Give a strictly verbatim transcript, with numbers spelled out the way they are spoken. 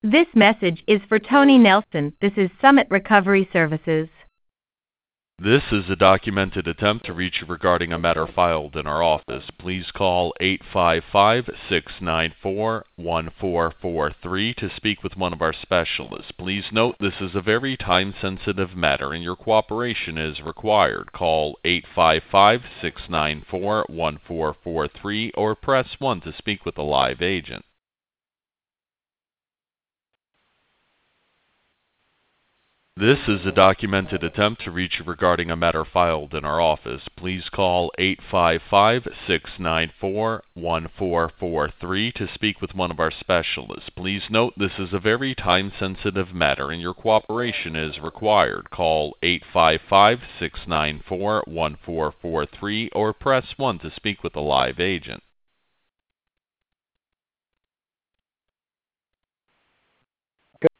This message is for Tony Nelson. This is Summit Recovery Services. This is a documented attempt to reach you regarding a matter filed in our office. Please call eight five five, six nine four, one four four three to speak with one of our specialists. Please note this is a very time-sensitive matter and your cooperation is required. Call eight five five, six nine four, one four four three or press one to speak with a live agent. This is a documented attempt to reach you regarding a matter filed in our office. Please call eight five five, six nine four, one four four three to speak with one of our specialists. Please note this is a very time-sensitive matter and your cooperation is required. Call eight five five, six nine four, one four four three or press one to speak with a live agent.